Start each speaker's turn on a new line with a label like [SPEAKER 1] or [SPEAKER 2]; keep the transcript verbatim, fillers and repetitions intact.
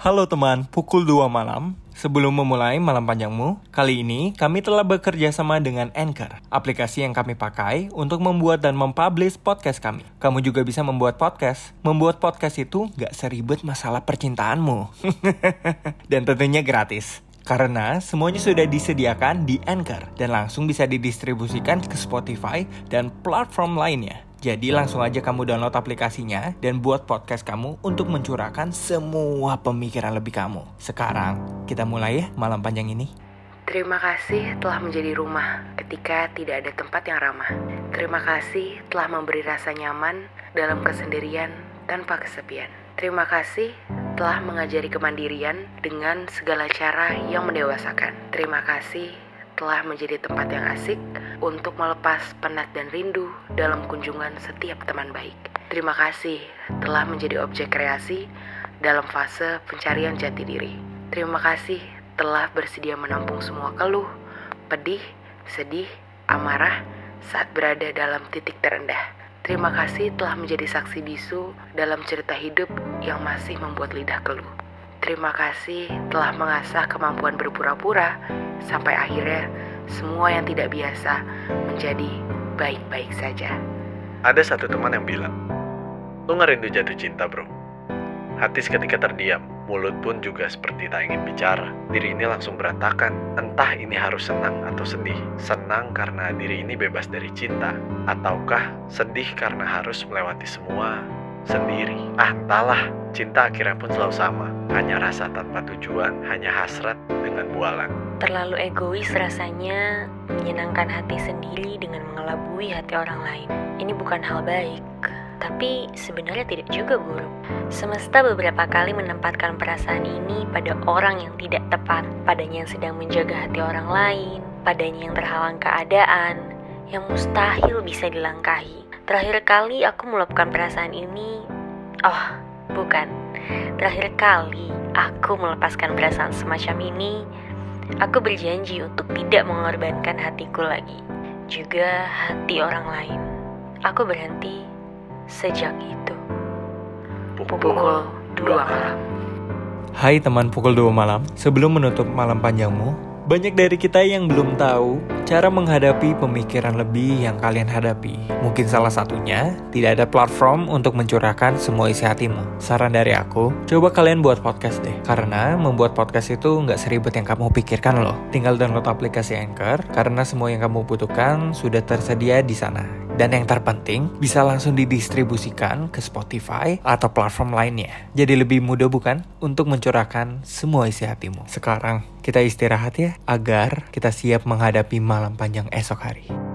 [SPEAKER 1] Halo teman, pukul dua malam. Sebelum memulai malam panjangmu, kali ini kami telah bekerja sama dengan Anchor, aplikasi yang kami pakai untuk membuat dan mempublish podcast kami. Kamu juga bisa membuat podcast. Membuat podcast itu gak seribet masalah percintaanmu. Dan tentunya gratis. Karena semuanya sudah disediakan di Anchor dan langsung bisa didistribusikan ke Spotify dan platform lainnya. Jadi langsung aja kamu download aplikasinya dan buat podcast kamu untuk mencurahkan semua pemikiran lebih kamu. Sekarang kita mulai ya malam panjang ini.
[SPEAKER 2] Terima kasih telah menjadi rumah ketika tidak ada tempat yang ramah. Terima kasih telah memberi rasa nyaman dalam kesendirian tanpa kesepian. Terima kasih telah mengajari kemandirian dengan segala cara yang mendewasakan. Terima kasih telah menjadi tempat yang asik untuk melepas penat dan rindu dalam kunjungan setiap teman baik. Terima kasih telah menjadi objek kreasi dalam fase pencarian jati diri. Terima kasih telah bersedia menampung semua keluh, pedih, sedih, amarah saat berada dalam titik terendah. Terima kasih telah menjadi saksi bisu dalam cerita hidup yang masih membuat lidah keluh. Terima kasih telah mengasah kemampuan berpura-pura sampai akhirnya semua yang tidak biasa menjadi baik-baik saja.
[SPEAKER 3] Ada satu teman yang bilang, lu gak rindu jatuh cinta bro? Hati seketika terdiam, mulut pun juga seperti tak ingin bicara. Diri ini langsung berantakan, entah ini harus senang atau sedih. Senang karena diri ini bebas dari cinta, ataukah sedih karena harus melewati semua sendiri. Ah entahlah, cinta akhirnya pun selalu sama. Hanya rasa tanpa tujuan, hanya hasrat dengan bualan.
[SPEAKER 4] Terlalu egois rasanya menyenangkan hati sendiri dengan mengelabui hati orang lain. Ini bukan hal baik, tapi sebenarnya tidak juga buruk. Semesta beberapa kali menempatkan perasaan ini pada orang yang tidak tepat, padanya yang sedang menjaga hati orang lain, padanya yang terhalang keadaan, yang mustahil bisa dilangkahi. Terakhir kali aku meluapkan perasaan ini, oh bukan, terakhir kali aku melepaskan perasaan semacam ini, aku berjanji untuk tidak mengorbankan hatiku lagi, juga hati orang lain. Aku berhenti sejak itu.
[SPEAKER 2] Pukul dua malam.
[SPEAKER 1] Hai teman pukul dua malam, sebelum menutup malam panjangmu, banyak dari kita yang belum tahu cara menghadapi pemikiran lebih yang kalian hadapi. Mungkin salah satunya, tidak ada platform untuk mencurahkan semua isi hatimu. Saran dari aku, coba kalian buat podcast deh. Karena membuat podcast itu nggak seribet yang kamu pikirkan loh. Tinggal download aplikasi Anchor, karena semua yang kamu butuhkan sudah tersedia di sana. Dan yang terpenting, bisa langsung didistribusikan ke Spotify atau platform lainnya. Jadi lebih mudah bukan? Untuk mencurahkan semua isi hatimu. Sekarang, kita istirahat ya, agar kita siap menghadapi malam panjang esok hari.